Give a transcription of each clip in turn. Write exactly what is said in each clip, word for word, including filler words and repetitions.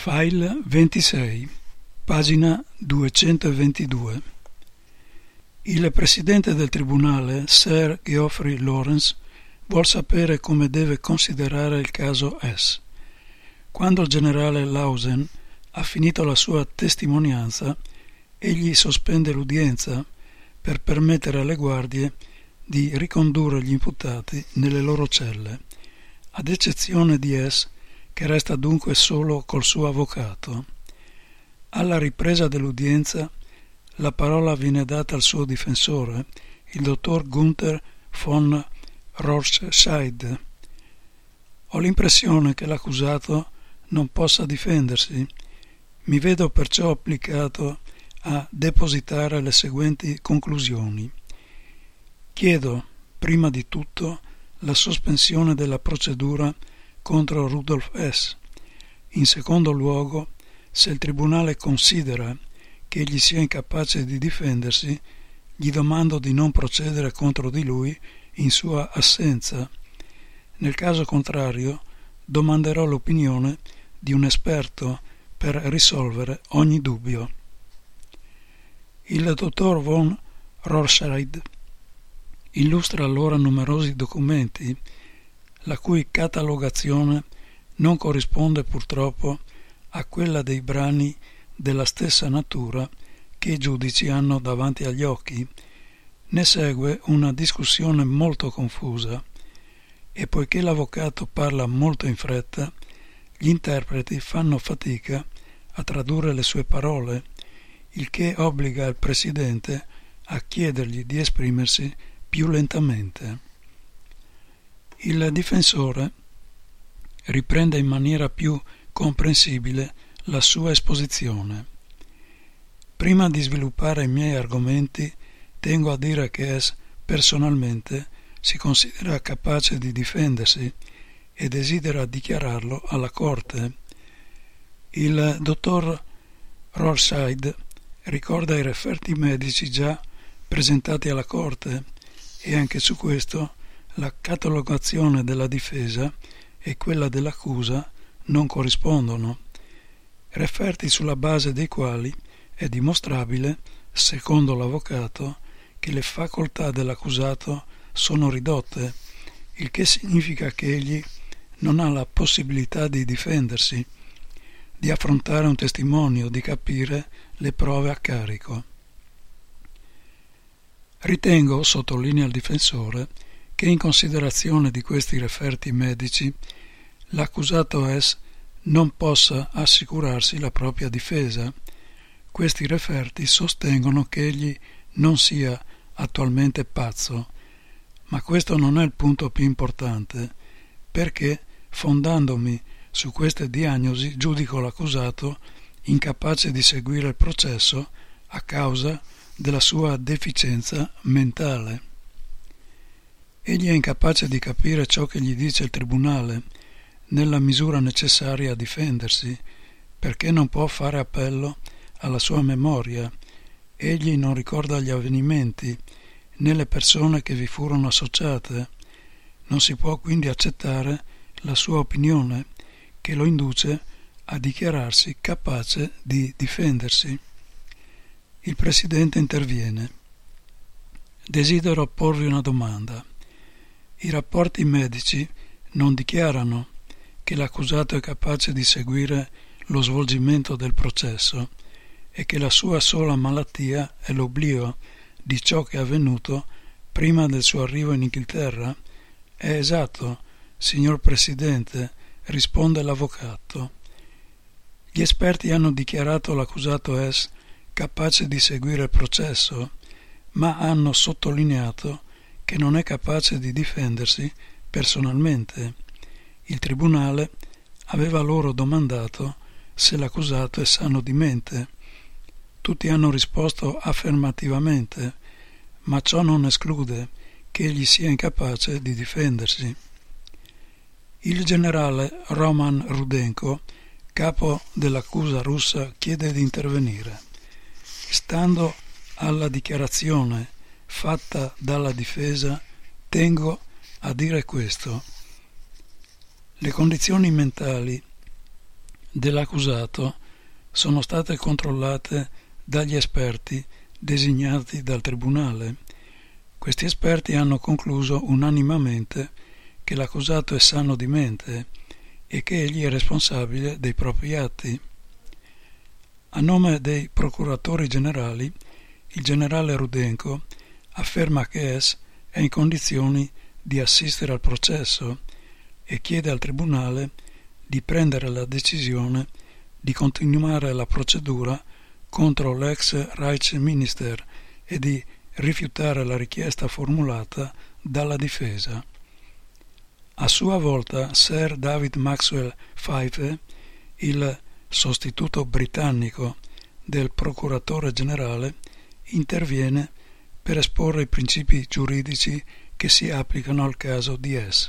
File ventisei, pagina duecentoventidue. Il presidente del tribunale, Sir Geoffrey Lawrence, vuol sapere come deve considerare il caso S. Quando il generale Lawson ha finito la sua testimonianza, egli sospende l'udienza per permettere alle guardie di ricondurre gli imputati nelle loro celle, ad eccezione di S, che resta dunque solo col suo avvocato. Alla ripresa dell'udienza la parola viene data al suo difensore, il dottor Gunther von Rorschach. Ho l'impressione che l'accusato non possa difendersi. Mi vedo perciò obbligato a depositare le seguenti conclusioni. Chiedo, prima di tutto, la sospensione della procedura contro Rudolf S. In secondo luogo, se il tribunale considera che egli sia incapace di difendersi, gli domando di non procedere contro di lui in sua assenza. Nel caso contrario, domanderò l'opinione di un esperto per risolvere ogni dubbio. Il dottor von Rorschach illustra allora numerosi documenti la cui catalogazione non corrisponde purtroppo a quella dei brani della stessa natura che i giudici hanno davanti agli occhi. Ne segue una discussione molto confusa e poiché l'avvocato parla molto in fretta, gli interpreti fanno fatica a tradurre le sue parole, il che obbliga il presidente a chiedergli di esprimersi più lentamente. Il difensore riprende in maniera più comprensibile la sua esposizione. Prima di sviluppare i miei argomenti, tengo a dire che S personalmente si considera capace di difendersi e desidera dichiararlo alla Corte. Il dottor Rorschach ricorda i referti medici già presentati alla Corte e anche su questo la catalogazione della difesa e quella dell'accusa non corrispondono, referti sulla base dei quali è dimostrabile, secondo l'avvocato, che le facoltà dell'accusato sono ridotte, il che significa che egli non ha la possibilità di difendersi, di affrontare un testimonio, di capire le prove a carico. Ritengo, sottolinea il difensore, che in considerazione di questi referti medici l'accusato S non possa assicurarsi la propria difesa. Questi referti sostengono che egli non sia attualmente pazzo, ma questo non è il punto più importante, perché, fondandomi su queste diagnosi, giudico l'accusato incapace di seguire il processo a causa della sua deficienza mentale. Egli è incapace di capire ciò che gli dice il tribunale nella misura necessaria a difendersi, perché non può fare appello alla sua memoria. Egli non ricorda gli avvenimenti né le persone che vi furono associate. Non si può quindi accettare la sua opinione, che lo induce a dichiararsi capace di difendersi. Il presidente interviene. Desidero porvi una domanda. I rapporti medici non dichiarano che l'accusato è capace di seguire lo svolgimento del processo e che la sua sola malattia è l'oblio di ciò che è avvenuto prima del suo arrivo in Inghilterra? È esatto, signor Presidente, risponde l'avvocato. Gli esperti hanno dichiarato l'accusato S capace di seguire il processo, ma hanno sottolineato che non è capace di difendersi personalmente. Il tribunale aveva loro domandato se l'accusato è sano di mente. Tutti hanno risposto affermativamente, ma ciò non esclude che egli sia incapace di difendersi. Il generale Roman Rudenko, capo dell'accusa russa, chiede di intervenire. Stando alla dichiarazione fatta dalla difesa, tengo a dire questo. Le condizioni mentali dell'accusato sono state controllate dagli esperti designati dal tribunale. Questi esperti hanno concluso unanimemente che l'accusato è sano di mente e che egli è responsabile dei propri atti. A nome dei procuratori generali, il generale Rudenko afferma che S è in condizioni di assistere al processo e chiede al tribunale di prendere la decisione di continuare la procedura contro l'ex Reichsminister e di rifiutare la richiesta formulata dalla difesa. A sua volta Sir David Maxwell Fyfe, il sostituto britannico del procuratore generale, interviene per esporre i principi giuridici che si applicano al caso di S.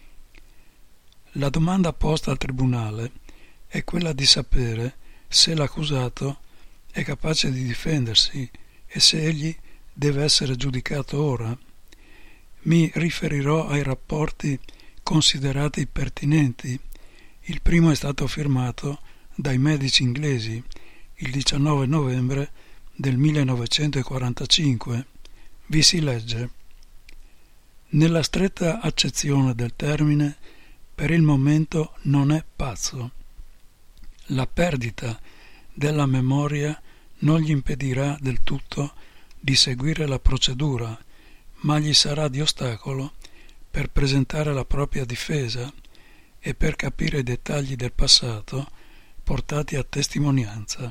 La domanda posta al tribunale è quella di sapere se l'accusato è capace di difendersi e se egli deve essere giudicato ora. Mi riferirò ai rapporti considerati pertinenti. Il primo è stato firmato dai medici inglesi il diciannove novembre del millenovecentoquarantacinque. Vi si legge: nella stretta accezione del termine, per il momento non è pazzo. La perdita della memoria non gli impedirà del tutto di seguire la procedura, ma gli sarà di ostacolo per presentare la propria difesa e per capire i dettagli del passato portati a testimonianza.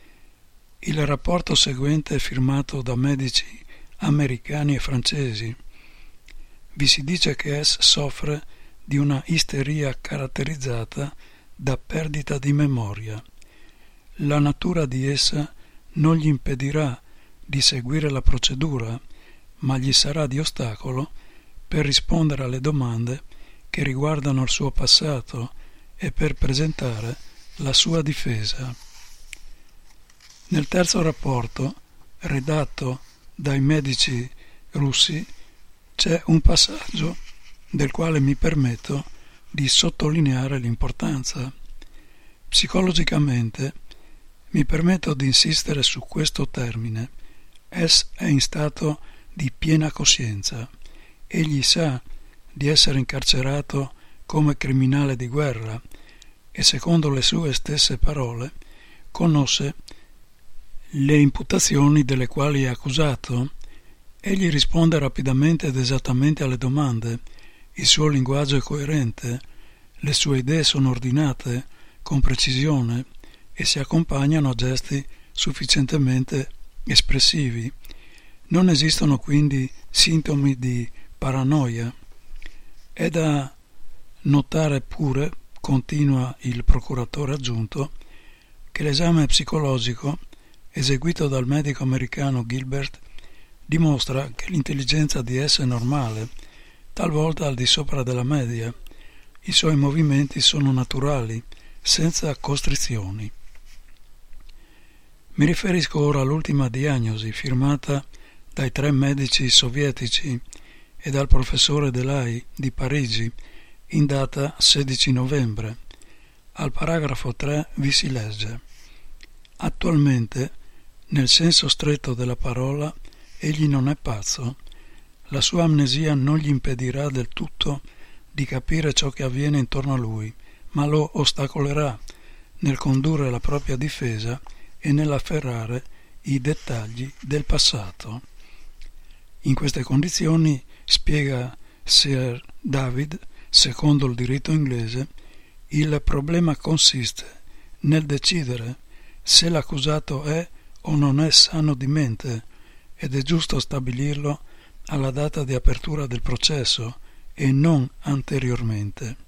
Il rapporto seguente è firmato da medici americani e francesi. Vi si dice che S soffre di una isteria caratterizzata da perdita di memoria. La natura di essa non gli impedirà di seguire la procedura, ma gli sarà di ostacolo per rispondere alle domande che riguardano il suo passato e per presentare la sua difesa. Nel terzo rapporto, redatto dai medici russi, c'è un passaggio del quale mi permetto di sottolineare l'importanza. Psicologicamente mi permetto di insistere su questo termine. S è in stato di piena coscienza. Egli sa di essere incarcerato come criminale di guerra e, secondo le sue stesse parole, conosce le imputazioni delle quali è accusato. Egli risponde rapidamente ed esattamente alle domande. Il suo linguaggio è coerente, le sue idee sono ordinate con precisione e si accompagnano a gesti sufficientemente espressivi. Non esistono quindi sintomi di paranoia. È da notare pure, continua il procuratore aggiunto, che l'esame psicologico eseguito dal medico americano Gilbert dimostra che l'intelligenza di S è normale, talvolta al di sopra della media. I suoi movimenti sono naturali, senza costrizioni. Mi riferisco ora all'ultima diagnosi firmata dai tre medici sovietici e dal professore Delay di Parigi in data sedici novembre. Al paragrafo tre vi si legge: attualmente, nel senso stretto della parola, egli non è pazzo. La sua amnesia non gli impedirà del tutto di capire ciò che avviene intorno a lui, ma lo ostacolerà nel condurre la propria difesa e nell'afferrare i dettagli del passato. In queste condizioni, spiega Sir David, secondo il diritto inglese, il problema consiste nel decidere se l'accusato è o non è sano di mente, ed è giusto stabilirlo alla data di apertura del processo e non anteriormente.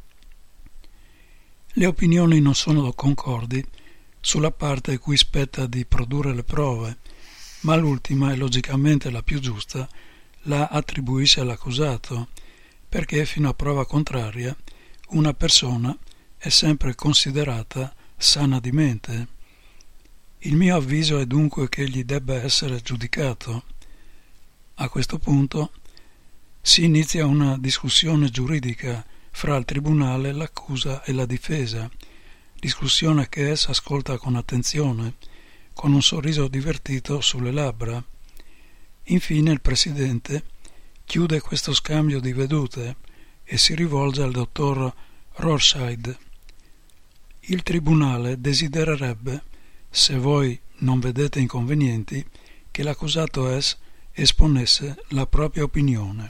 Le opinioni non sono concordi sulla parte a cui spetta di produrre le prove, ma l'ultima e logicamente la più giusta la attribuisce all'accusato, perché fino a prova contraria una persona è sempre considerata sana di mente. Il mio avviso è dunque che egli debba essere giudicato. A questo punto si inizia una discussione giuridica fra il tribunale, l'accusa e la difesa, discussione che essa ascolta con attenzione, con un sorriso divertito sulle labbra. Infine il presidente chiude questo scambio di vedute e si rivolge al dottor Rorschach. Il tribunale desidererebbe, se voi non vedete inconvenienti, che l'accusato S esponesse la propria opinione.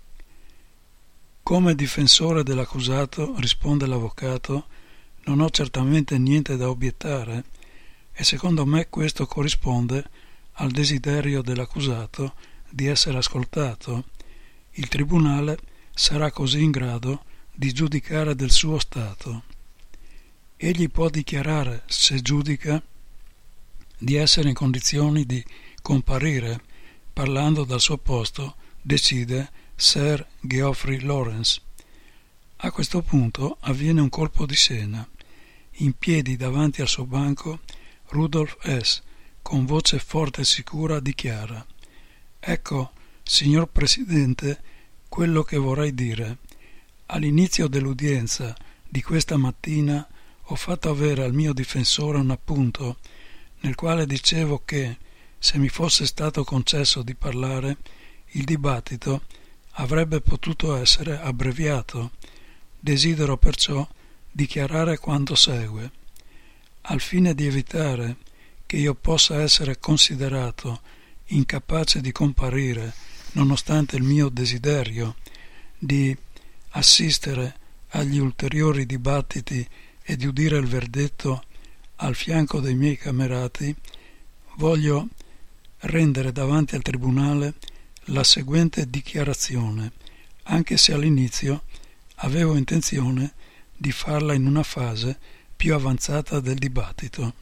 Come difensore dell'accusato, risponde l'avvocato, non ho certamente niente da obiettare e secondo me questo corrisponde al desiderio dell'accusato di essere ascoltato. Il tribunale sarà così in grado di giudicare del suo stato. Egli può dichiarare, se giudica, di essere in condizioni di comparire. Parlando dal suo posto, decide Sir Geoffrey Lawrence. A questo punto avviene un colpo di scena. In piedi davanti al suo banco, Rudolf S., con voce forte e sicura, dichiara: «Ecco, signor Presidente, quello che vorrei dire. All'inizio dell'udienza di questa mattina ho fatto avere al mio difensore un appunto nel quale dicevo che, se mi fosse stato concesso di parlare, il dibattito avrebbe potuto essere abbreviato. Desidero perciò dichiarare quanto segue. Al fine di evitare che io possa essere considerato incapace di comparire, nonostante il mio desiderio di assistere agli ulteriori dibattiti e di udire il verdetto al fianco dei miei camerati, voglio rendere davanti al tribunale la seguente dichiarazione, anche se all'inizio avevo intenzione di farla in una fase più avanzata del dibattito.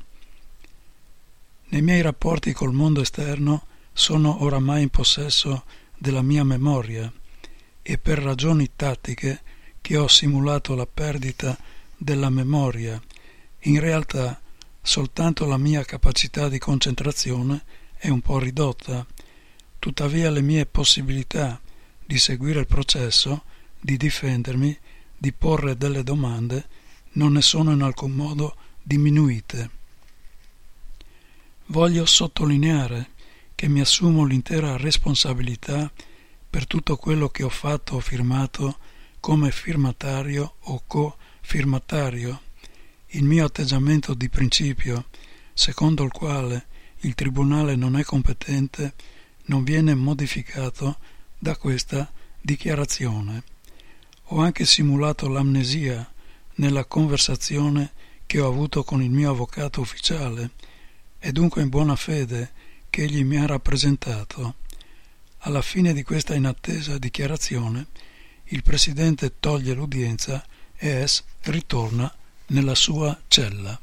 Nei miei rapporti col mondo esterno sono oramai in possesso della mia memoria e per ragioni tattiche che ho simulato la perdita della memoria. In realtà soltanto la mia capacità di concentrazione è un po' ridotta. Tuttavia le mie possibilità di seguire il processo, di difendermi, di porre delle domande, non ne sono in alcun modo diminuite. Voglio sottolineare che mi assumo l'intera responsabilità per tutto quello che ho fatto o firmato come firmatario o co-firmatario. Il mio atteggiamento di principio, secondo il quale il tribunale non è competente, non viene modificato da questa dichiarazione. Ho anche simulato l'amnesia nella conversazione che ho avuto con il mio avvocato ufficiale e dunque in buona fede che egli mi ha rappresentato. Alla fine di questa inattesa dichiarazione il presidente toglie l'udienza e S ritorna nella sua cella.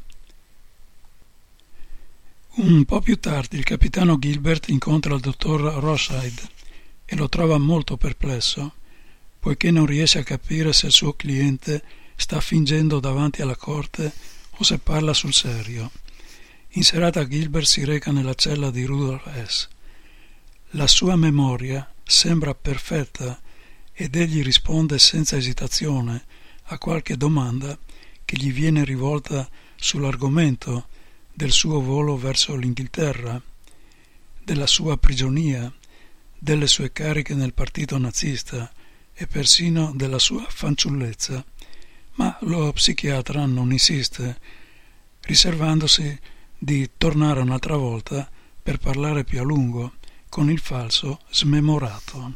Un po' più tardi il capitano Gilbert incontra il dottor Rorschach e lo trova molto perplesso, poiché non riesce a capire se il suo cliente sta fingendo davanti alla corte o se parla sul serio. In serata Gilbert si reca nella cella di Rudolf S. La sua memoria sembra perfetta ed egli risponde senza esitazione a qualche domanda che gli viene rivolta sull'argomento del suo volo verso l'Inghilterra, della sua prigionia, delle sue cariche nel partito nazista e persino della sua fanciullezza, ma lo psichiatra non insiste, riservandosi di tornare un'altra volta per parlare più a lungo con il falso smemorato.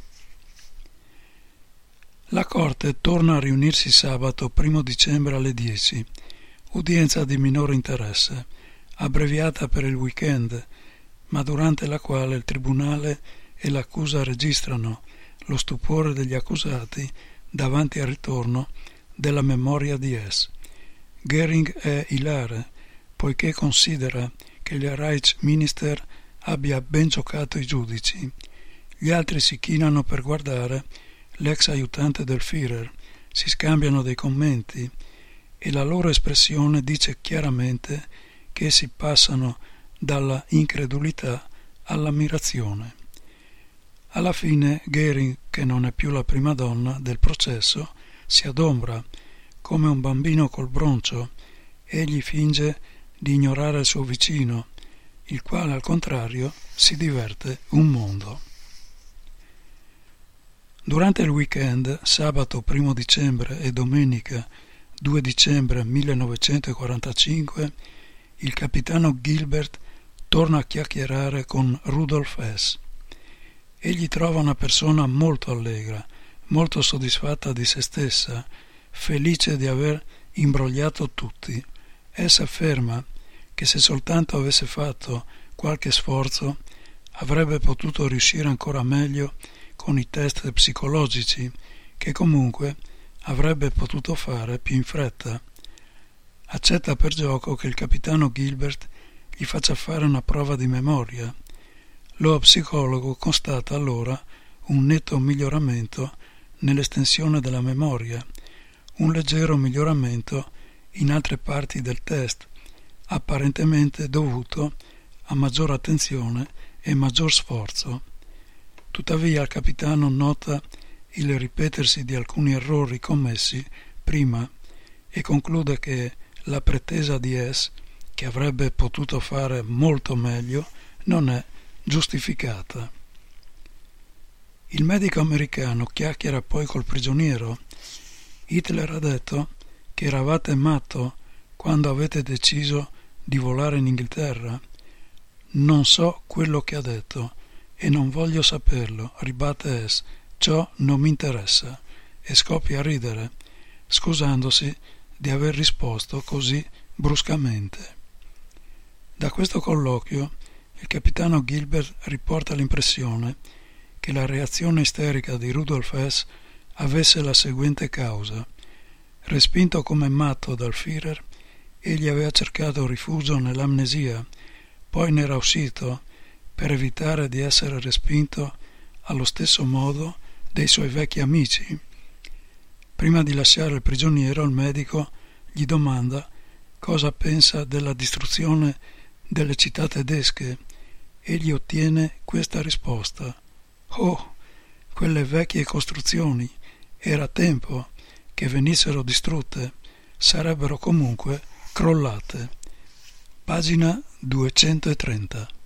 La Corte torna a riunirsi sabato primo dicembre alle dieci, udienza di minore interesse, abbreviata per il weekend, ma durante la quale il tribunale e l'accusa registrano lo stupore degli accusati davanti al ritorno della memoria di S. Goering è ilare, poiché considera che il Reichsminister abbia ben giocato i giudici. Gli altri si chinano per guardare l'ex aiutante del Führer, si scambiano dei commenti e la loro espressione dice chiaramente che si passano dalla incredulità all'ammirazione. Alla fine Goering, che non è più la prima donna del processo, si adombra come un bambino col broncio egli finge di ignorare il suo vicino, il quale al contrario si diverte un mondo. Durante il weekend, sabato primo dicembre e domenica due dicembre millenovecentoquarantacinque, il capitano Gilbert torna a chiacchierare con Rudolf Hess. Egli trova una persona molto allegra, molto soddisfatta di se stessa, felice di aver imbrogliato tutti. Hess afferma che se soltanto avesse fatto qualche sforzo avrebbe potuto riuscire ancora meglio con i test psicologici, che comunque avrebbe potuto fare più in fretta. Accetta per gioco che il capitano Gilbert gli faccia fare una prova di memoria. Lo psicologo constata allora un netto miglioramento nell'estensione della memoria, un leggero miglioramento in altre parti del test, apparentemente dovuto a maggior attenzione e maggior sforzo. Tuttavia il capitano nota il ripetersi di alcuni errori commessi prima e conclude che la pretesa di Hess, che avrebbe potuto fare molto meglio, non è giustificata. Il medico americano chiacchiera poi col prigioniero. Hitler ha detto che eravate matto quando avete deciso di volare in Inghilterra. Non so quello che ha detto e non voglio saperlo, ribatte Hess. Ciò non mi interessa, e scoppia a ridere, scusandosi di aver risposto così bruscamente. Da questo colloquio il capitano Gilbert riporta l'impressione che la reazione isterica di Rudolf Hess avesse la seguente causa. Respinto come matto dal Führer, egli aveva cercato rifugio nell'amnesia, poi ne era uscito per evitare di essere respinto allo stesso modo dei suoi vecchi amici. Prima di lasciare il prigioniero, il medico gli domanda cosa pensa della distruzione delle città tedesche. Egli ottiene questa risposta: «Oh, quelle vecchie costruzioni, era tempo che venissero distrutte, sarebbero comunque crollate». Pagina duecentotrenta.